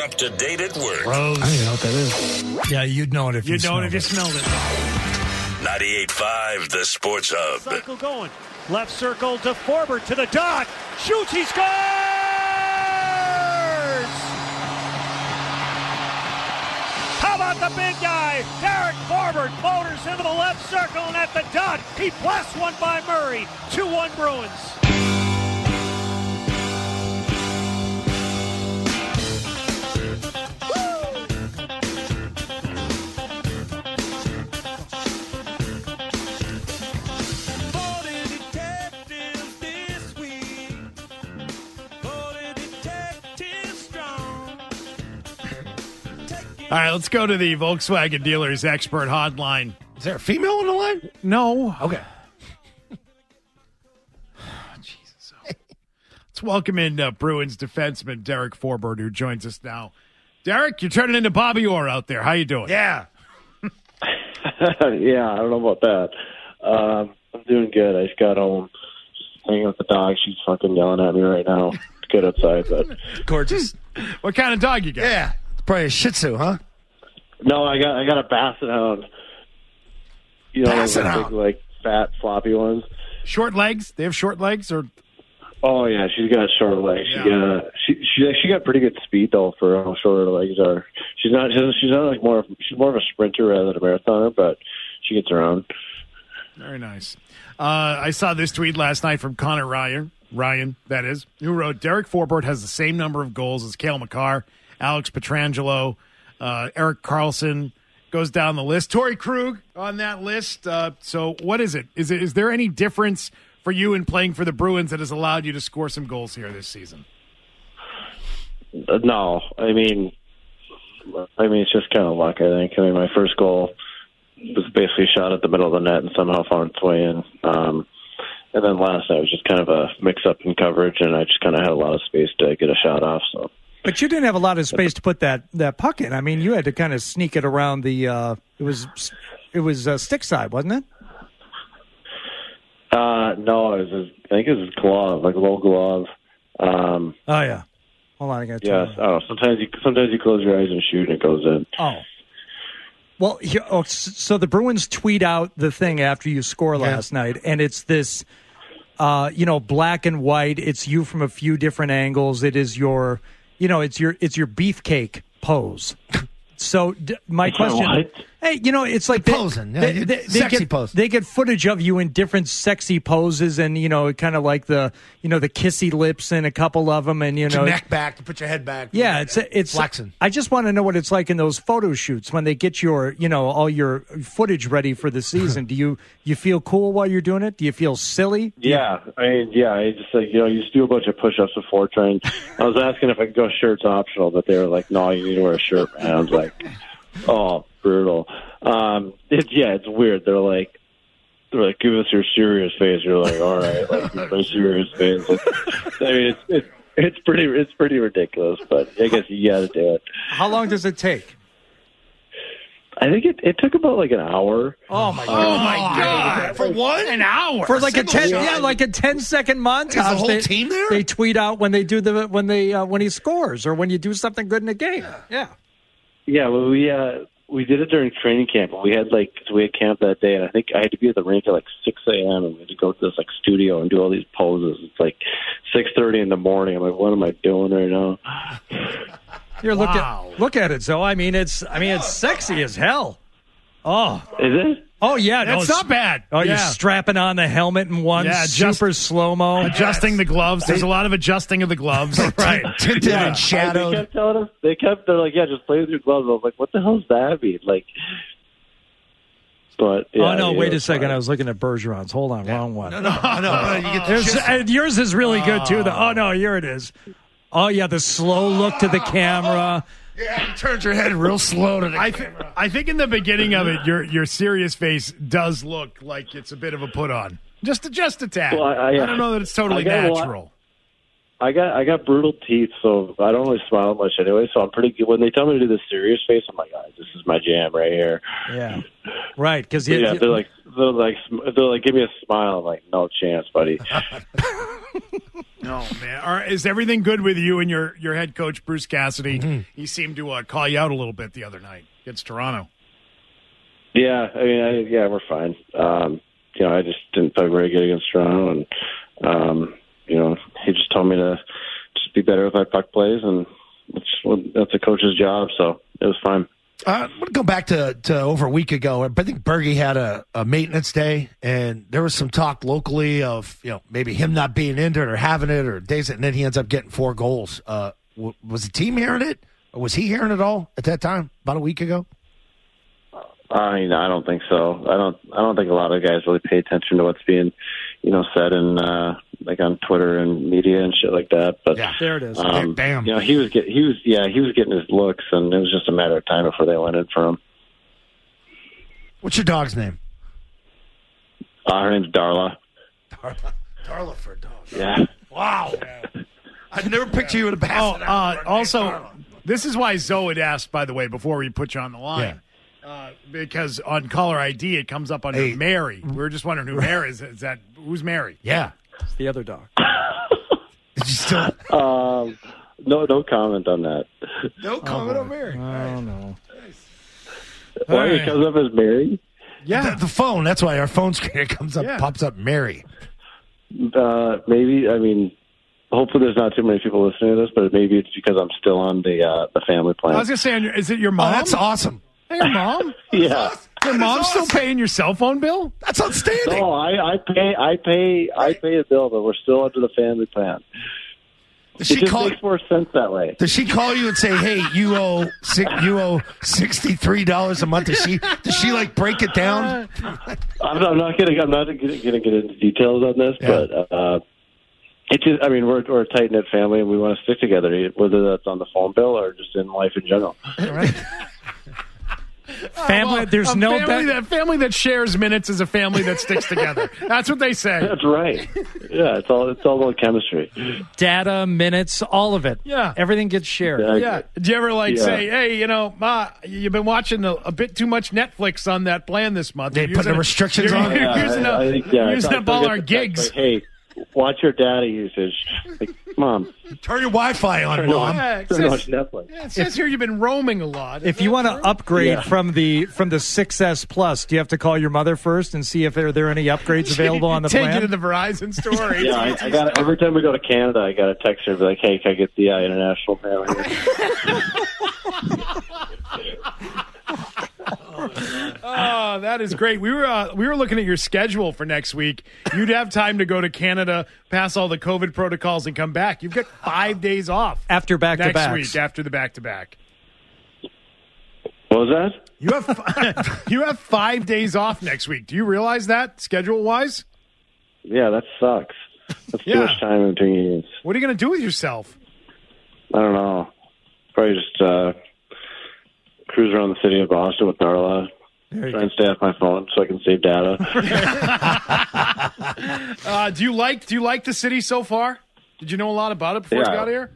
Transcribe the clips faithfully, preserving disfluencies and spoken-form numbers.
up to date at work. Rose. I don't even know what that is. Yeah, you'd know it if you You'd know it smelled if you it. smelled it. ninety-eight point five, the Sports Hub. Cycle going. Left circle to Forbert to the dot. Shoots. He scores! How about the big guy? Derek Forbert motors into the left circle and at the dot. He blasts one by Murray. two one Bruins. All right, let's go to the Volkswagen Dealers Expert Hotline. Is there a female on the line? No. Okay. Jesus. Let's welcome in uh, Bruins defenseman Derek Forbert, who joins us now. Derek, you're turning into Bobby Orr out there. How you doing? Yeah. Yeah, I don't know about that. Um, I'm doing good. I just got home, just hanging with the dog. She's fucking yelling at me right now. It's good outside, but Gorgeous. What kind of dog you got? Yeah. It's probably a Shih Tzu, huh? no, I got I got a Basset Hound. You know, Basset those Hound. big, like fat, floppy ones. Short legs? They have short legs, or Oh yeah, she's got short legs. She Yeah. got she she she got pretty good speed though for how short her legs are. She's not she's, she's not like more of, she's more of a sprinter rather than a marathoner, but she gets around. very nice. Uh, I saw this tweet last night from Connor Ryan. Ryan, that is, who wrote, Derek Forbert has the same number of goals as Cale Makar, Alex Pietrangelo, uh, Eric Carlson, goes down the list. Torrey Krug on that list. Uh, so what is it? Is it? Is there any difference for you in playing for the Bruins that has allowed you to score some goals here this season? Uh, No, I mean, I mean it's just kind of luck. I think. I mean, my first goal was basically shot at the middle of the net and somehow found its way in. Um, and then last night was just kind of a mix-up in coverage, and I just kind of had a lot of space to get a shot off. So. But you didn't have a lot of space to put that, that puck in. I mean, you had to kind of sneak it around the. Uh, it was it was uh, stick side, wasn't it? Uh, no, it was his, I think it was his glove, like a little glove. Um, Oh yeah. Hold on, I got to. yes, I don't know. Sometimes you sometimes you close your eyes and shoot, and it goes in. Oh. Well, here, oh, s- so the Bruins tweet out the thing after you score last night, and it's this, uh, you know, black and white. It's you from a few different angles. It is your, you know, it's your it's your beefcake pose. So d- my It's not question, what? hey, you know, it's like they, Posing. Yeah, they, you- they, they sexy get, pose. They get footage of you in different sexy poses, and you know, kind of like the, you know, the kissy lips in a couple of them, and you Put know, your neck back to put your head back. yeah, it's it's flexing. I just want to know what it's like in those photo shoots when they get your, you know, all your footage ready for the season. Do you you feel cool while you're doing it? Do you feel silly? Do you- Yeah, I mean, yeah, I just like you know, you just do a bunch of push-ups before trying. I was asking if I could go shirts optional, but they were like, "No, you need to wear a shirt." And I was like, "Oh, brutal." Um, it's yeah, it's weird. They're like, they're like, "Give us your serious face." You're like, "All right, like my serious face." It's, I mean, it's it's it's pretty it's pretty ridiculous, but I guess you got to do it. How long does it take? I think it it took about like an hour. Oh my Oh, god! my God. For one? An hour. For like a single ten, shot? yeah, like a ten second montage. Is the whole they, team there? They tweet out when they do the when they uh, when he scores or when you do something good in a game. Yeah. Yeah, well, we uh, we did it during training camp. We had like cause we had camp that day, and I think I had to be at the rink at like six a.m. and we had to go to this like studio and do all these poses. It's like six thirty in the morning. I'm like, what am I doing right now? Here, look Wow. at look at it. So I mean, it's I mean, it's sexy as hell. Oh, Is it? oh yeah, no, That's it's- not bad. Oh, you're Yeah. strapping on the helmet in one Yeah, just- super slow mo. Adjusting the gloves. There's a lot of adjusting of the gloves. Right. Tinted Yeah. and shadowed. They kept telling us. They kept. They're like, yeah, just play with your gloves. I was like, what the hell does that mean? Like, but yeah, oh no, yeah, wait a it's second. fine. I was looking at Bergeron's. Hold on, wrong one. No, no, no, no. You get the There's- gist. and yours is really good too. The, oh no, here it is. Oh yeah, the slow look to the camera. Yeah, you turned your head real slow to the I, th- camera. I think in the beginning of it, your your serious face does look like it's a bit of a put on. Just, just a tad. Well, I- I- I don't know that it's totally I got a lot- natural. I got I got brutal teeth, so I don't really smile much anyway. So I'm pretty good. When they tell me to do the serious face, I'm like, oh, this is my jam right here. Yeah, right. Because But yeah, they're like they're like they're like, give me a smile. I'm like, no chance, buddy. No, Oh, man. All right, is everything good with you and your, your head coach, Bruce Cassidy? Mm-hmm. He seemed to uh, call you out a little bit the other night against Toronto. Yeah, I mean, I, yeah, we're fine. Um, you know, I just didn't play very good against Toronto, and um, you know, he just told me to just be better with my puck plays, and that's that's a coach's job. So it was fine. Uh, I'm going to go back to, to over a week ago. I think Bergie had a, a maintenance day, and there was some talk locally of, you know, maybe him not being into it or having it or days, and then he ends up getting four goals. Uh, w- was the team hearing it, or was he hearing it all at that time, about a week ago? I mean, I don't think so. I don't. I don't think a lot of guys really pay attention to what's being, you know, said in uh, like on Twitter and media and shit like that. But Yeah, there it is. Um, Damn. You know, he was get, he was yeah he was getting his looks, and it was just a matter of time before they went in for him. What's your dog's name? Uh, her name's Darla. Darla. Darla for a dog. Yeah. Wow. I'd never picture you with a Oh, basset. uh, also, this is why Zoe had asked, by the way, before we put you on the line. Uh, because on caller I D, it comes up under Hey. Mary. We were just wondering who Mary is. Is that who's Mary? Yeah. It's the other dog. Did you still? Um, no, no comment on that. No comment on Mary. Oh, no. Why right. it comes up as Mary? Yeah. The, the phone. That's why our phone screen comes up, Yeah. pops up Mary. Uh, maybe. I mean, hopefully there's not too many people listening to this, but maybe it's because I'm still on the uh, the family plan. I was going to say, on your- is it your Oh, mom? that's awesome. Hey, your mom? yeah. Your mom's still paying your cell phone bill? That's outstanding. No, I, I pay. I pay. I pay a bill, but we're still under the family plan. Does It she just call? makes more sense that way. Does she call you and say, "Hey, you owe si- you owe sixty three dollars a month"? Does she? Does she like break it down? I'm not, I'm not gonna. I'm not gonna, gonna get into details on this, Yeah. but uh, it's just. I mean, we're we're a tight knit family, and we want to stick together, whether that's on the phone bill or just in life in general. Family, Well, there's a no family bet- that family that shares minutes is a family that sticks together. That's what they say. That's right. Yeah, it's all it's all about chemistry. data, minutes, all of it. Yeah. Everything gets shared. Yeah. Yeah. Did you ever like Yeah. say, "Hey, you know, Ma, you've been watching a, a bit too much Netflix on that plan this month. They You're put the using- restrictions you're, on it? You're Yeah, using I- up, I think, yeah, you're using I up still all get our the text, gigs." like, hey, watch your data usage. Like, Mom, Turn your Wi-Fi on, turn Mom. Yeah, it on says- watch Netflix. Yeah, it says here you've been roaming a lot. Is If you that want to true? upgrade Yeah. from the from the six S Plus, do you have to call your mother first and see if there, there are any upgrades available on the Take plan? it to the Verizon store. Yeah, I, I got every time we go to Canada, I got a text her be like, "Hey, can I get the uh, international plan?" Oh, that is great. We were uh, we were looking at your schedule for next week. You'd have time to go to Canada, pass all the COVID protocols, and come back. You've got five days off After back to next backs. week after the back to back. What was that? You have fi- you have five days off next week. Do you realize that schedule wise? Yeah, that sucks. That's Yeah. too much time in between games. What are you going to do with yourself? I don't know. Probably just uh, cruise around the city of Boston with Darla. Try and stay off my phone so I can save data. Uh, do you like Do you like the city so far? Did you know a lot about it before you Yeah. got here?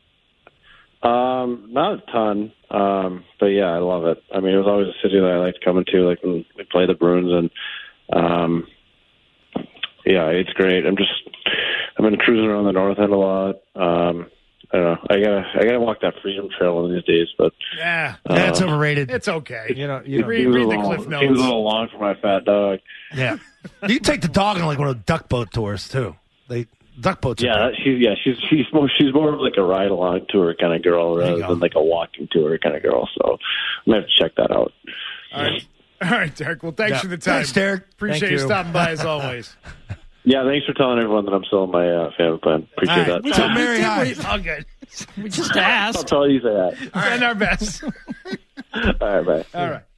um, not a ton, um, but yeah, I love it. I mean, it was always a city that I liked coming to, like when we play the Bruins, and um, yeah, it's great. I'm just I've been cruising around the north end a lot. Um, I don't know. I gotta I gotta walk that Freedom Trail one of these days, but Yeah, Yeah, it's overrated. it's okay. You know, you know, read, seems a read the little- cliff Seems notes. a little long for my fat dog. Yeah. You can take the dog on like one of the duck boat tours too. They duck boats. are Yeah, great. that- she's yeah she's she's more she's more of like a ride along tour kind of girl There you rather go. than like a walking tour kind of girl. So I'm gonna have to check that out. All right, all right, Derek. Well, thanks Yeah. for the time. Thanks, Derek. Appreciate Thank you you. stopping by as always. Yeah, thanks for telling everyone that I'm still in my uh, family plan. Appreciate All right. that. Tell Mary hi. All good. we just I'll asked. tell you that. Send our best. All right, bye. All right.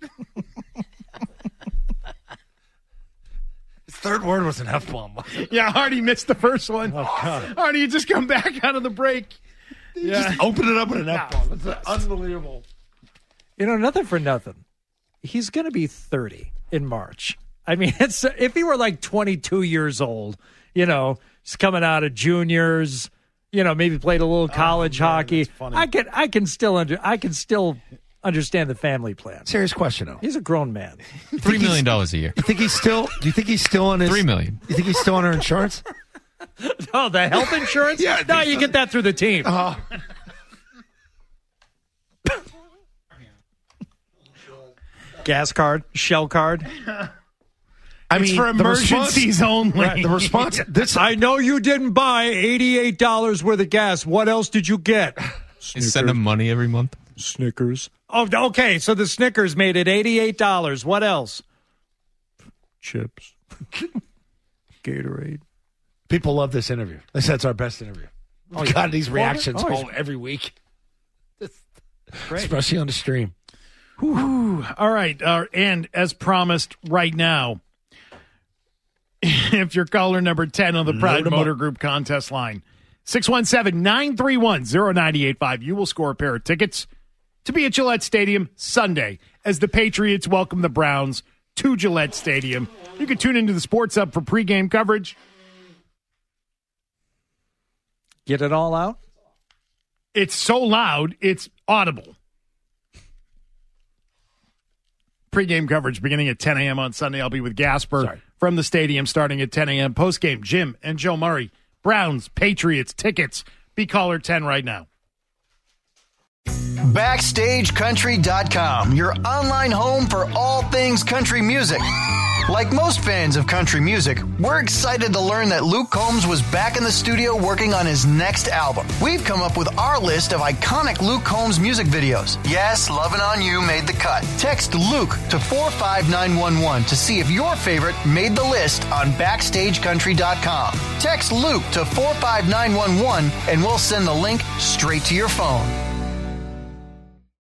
His third word was an F bomb. Yeah, Hardy missed the first one. Oh, God. Hardy, you just come back out of the break. Yeah. Open it up with an F bomb. That's unbelievable. You know, nothing for nothing. He's going to be thirty in March. I mean, it's if he were like twenty-two years old, you know, he's coming out of juniors, you know, maybe played a little college man, hockey. that's funny. I can, I can still under, I can still understand the family plan. Serious question though. He's a grown man. Three million dollars a year. You think he's still? Do you think he's still on his? Three million. You think he's still on her insurance? Oh, the health insurance? Yeah, No, you get that through the team. Uh, Gas card, shell card. I It's mean, for the emergencies response, only. Right, the response. This I know you didn't buy eighty-eight dollars worth of gas. What else did you get? You send them money every month. Snickers. Oh, okay. So the Snickers made it eighty-eight dollars. What else? Chips. Gatorade. people love this interview. They said it's our best interview. Oh, yeah. God, these reactions Oh, all every week, especially on the stream. Whew. All right. Uh, and as promised right now, if you're caller number ten on the Pride them Motor up. Group contest line, six one seven, nine three one, zero nine eight five, you will score a pair of tickets to be at Gillette Stadium Sunday as the Patriots welcome the Browns to Gillette Stadium. You can tune into the Sports Hub for pregame coverage. Get it all out? It's so loud, it's audible. Pre-game coverage beginning at ten a.m. on Sunday. I'll be with Gasper Sorry. from the stadium starting at ten a.m. Post-game, Jim and Joe Murray. Browns, Patriots, tickets. Be caller ten right now. Backstage Country dot com, your online home for all things country music. Like most fans of country music, we're excited to learn that Luke Combs was back in the studio working on his next album. We've come up with our list of iconic Luke Combs music videos. Yes, Lovin' On You made the cut. Text Luke to four five nine one one to see if your favorite made the list on Backstage Country dot com. Text Luke to four five nine one one and we'll send the link straight to your phone.